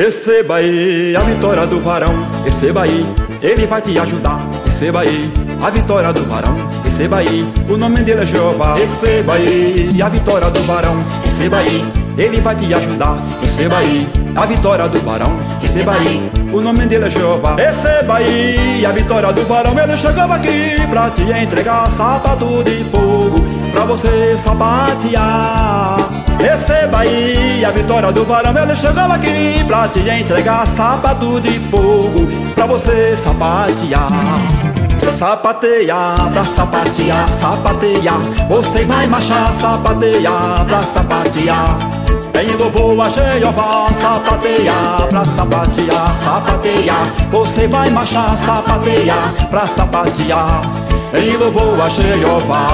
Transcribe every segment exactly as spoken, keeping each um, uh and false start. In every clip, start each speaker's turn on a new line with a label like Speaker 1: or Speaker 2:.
Speaker 1: Receba aí a vitória do varão, receba aí, ele vai te ajudar. Receba aí a vitória do varão, receba aí, o nome dele é Jeová. Receba aí a vitória do varão, receba aí, ele vai te ajudar. Receba aí a vitória do varão, receba aí, o nome dele é Jeová. Receba aí a vitória do varão, ele chegava aqui pra te entregar sapato de fogo, pra você sapatear. Receba aí a vitória do varão, ele chegava aqui pra te entregar sapato de fogo, pra você sapatear. Sapatear, pra sapatear, sapatear, você vai marchar, sapatear, pra sapatear. Em louvor a Jeová, sapatear, pra sapatear, sapatear, você vai marchar, sapatear, pra sapatear. Em louvor a Jeová.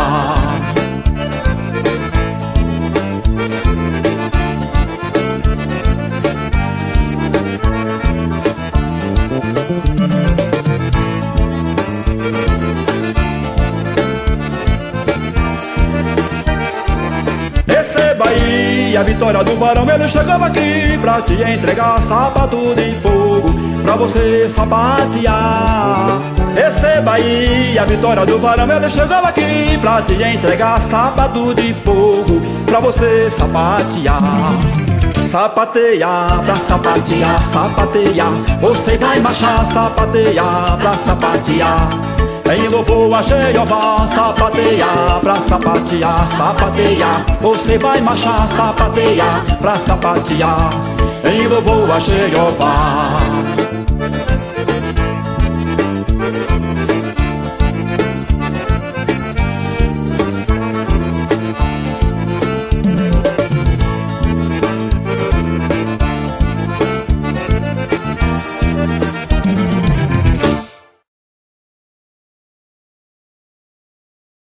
Speaker 1: Receba aí a vitória do varão, ele chegava aqui pra te entregar sapato de fogo, pra você sapatear. Receba aí a vitória do varão, ele chegava aqui pra te entregar sapato de fogo, pra você sapatear. Sapatear, pra sapatear, sapatear, você vai marchar, sapatear, pra sapatear. Em louvor a Jeová, sapatear, pra sapatear, sapatear, você vai marchar, sapatear, pra sapatear. Em louvor a Jeová.